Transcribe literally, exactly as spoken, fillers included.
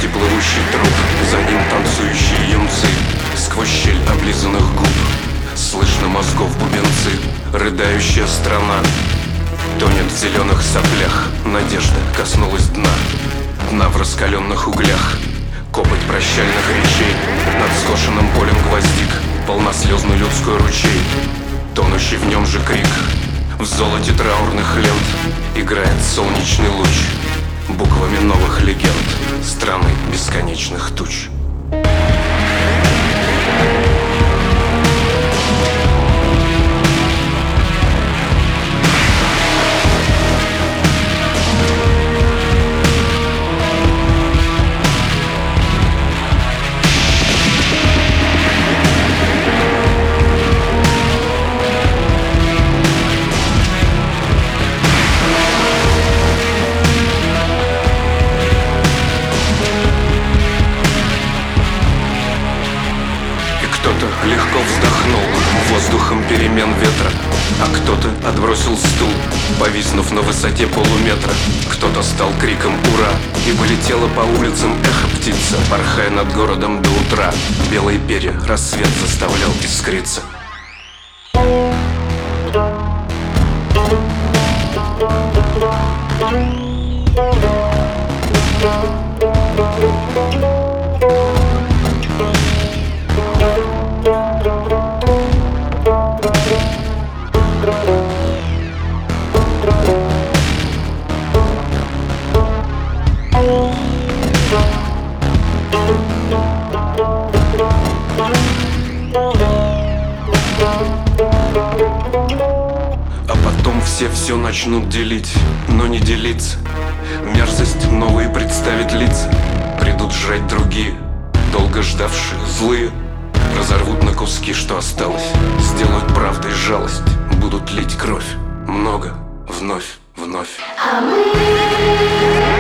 плывущий труп, за ним танцующие юнцы. Сквозь щель облизанных губ слышно мозгов бубенцы. Рыдающая страна тонет в зеленых соплях. Надежда коснулась дна, дна в раскаленных углях. Копоть прощальных речей над скошенным полем гвоздик. Полнослезный людской ручей, тонущий в нем же крик. В золоте траурных лент играет солнечный луч буквами новых легенд страны бесконечных туч. Кто-то легко вздохнул воздухом перемен ветра, а кто-то отбросил стул, повиснув на высоте полуметра. Кто-то стал криком «Ура!» и полетела по улицам эхо птица, порхая над городом до утра. Белые перья рассвет заставлял искриться. А потом все все начнут делить, но не делиться. Мерзость новые представить лица. Придут жрать другие, долго ждавшие, злые. Разорвут на куски, что осталось. Сделают правдой жалость, будут лить кровь. Много, вновь, вновь. А мы